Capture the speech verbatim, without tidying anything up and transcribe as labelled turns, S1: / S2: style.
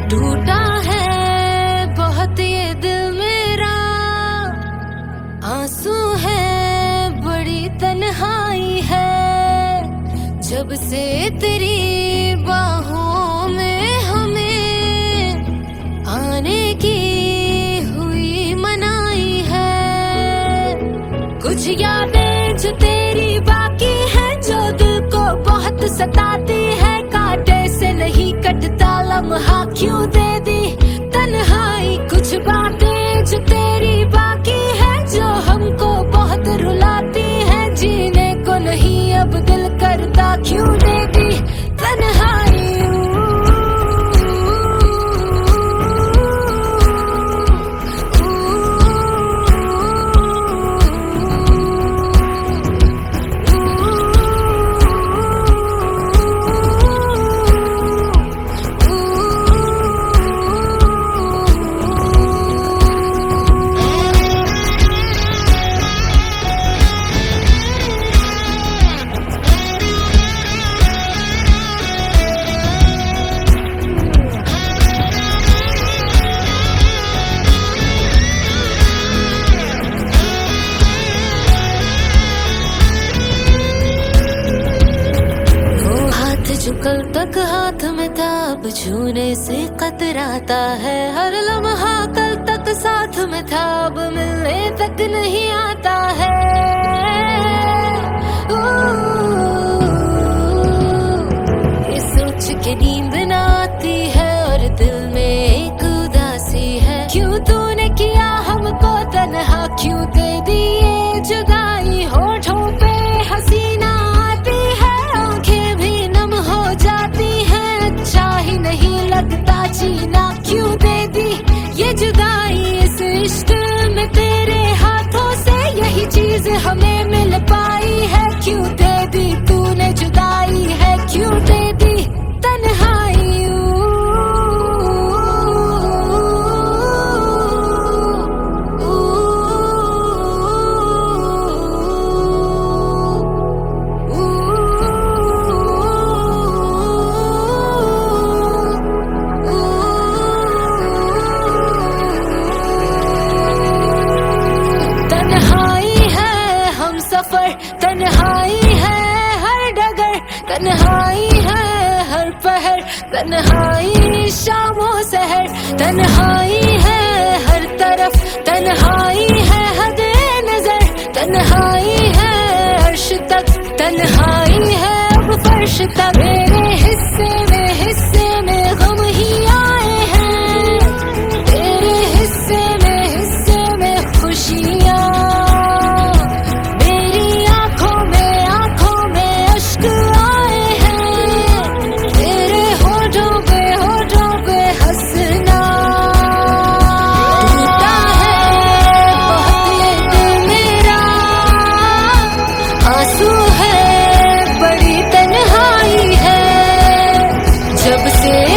S1: टूटा है बहुत ये दिल मेरा, आंसू है बड़ी तन्हाई है। जब से तेरी बाहों में हमें आने की हुई मनाई है। कुछ यादें जो तेरी बाकी है, जो दिल को बहुत सताती है। कांटे से नहीं कटता लम्हा क्यों दे दी तन्हाई। कुछ बातें जो तेरी बाकी है, जो हमको बहुत रुलाती है। जीने को नहीं अब दिल करता क्यों दे दी तन्हाई। जो कल तक हाथ में था अब छूने से कतराता है। हर लम्हा कल तक साथ में था अब मिलने तक नहीं आता है। ओ, ये सोच के नींद ना आती है और दिल में एक उदासी है। क्यों तूने किया हमको तन्हा, क्यों दे दी ये जुदाई। होठों पे हंसी ना आती है, आंखें भी नम हो जाती हैं। अच्छा ही नहीं लगता जीना, क्यों दे दी ये जुदाई। इस इश्क में तेरे हाथों से यही चीज हमें मिल पाई है। क्यों दे दी तूने जुदाई है, क्यों दे दी तन्हाई। तन्हाई है हर डगर, तन्हाई है हर पहर। तन्हाई शामों सहर, तन्हाई है हर तरफ। तन्हाई है हद नजर, तन्हाई है अर्श तक। तन्हाई है अब फर्श तक। मेरे हिस्से में हिस्से में गम ही आए हैं, तेरे हिस्से में हिस्से में खुशियाँ। जब से